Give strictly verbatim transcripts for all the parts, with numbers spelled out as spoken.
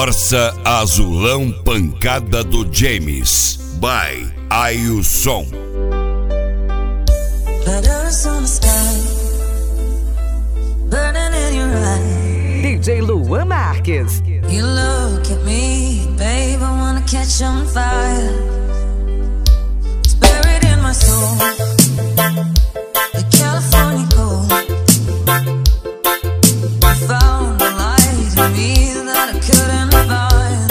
Corsa Azulão Pancada do James, by Ailson. D J Luan Marques. You look at me, babe, I wanna catch on fire. It's buried in my soul, the California gold. I found a light in me that I couldn't find.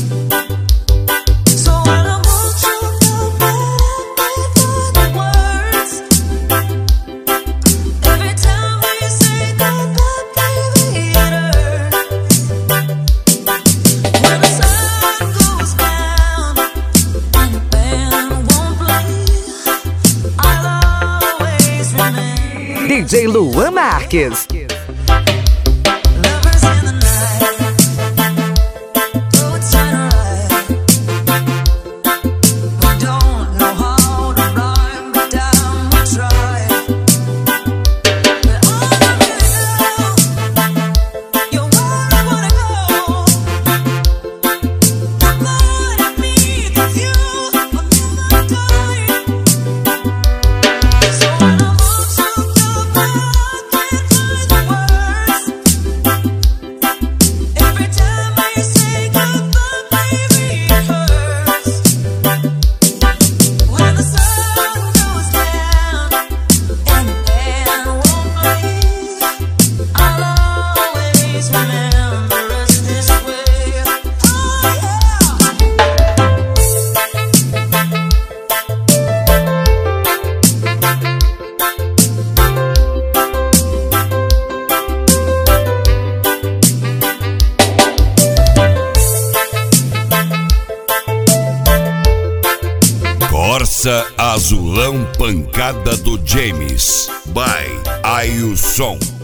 So when I want you to go back for the words, every time we say goodbye, baby, it hurts. When the sun goes down and the band won't play, I'll always remain. D J Luan Marques. Lovers in the night, oh, it's kinda right. We don't know how to rhyme, but down we try. But all I really know, you're where I wanna go. The part of me that's you, will never die. So when I want to go back, can't find the words. Every time I say goodbye, baby, it hurts. When the sun goes down and the band won't play, I'll always remember us this way. Oh yeah. Corsa Azulão Pancada do James, by Ailson.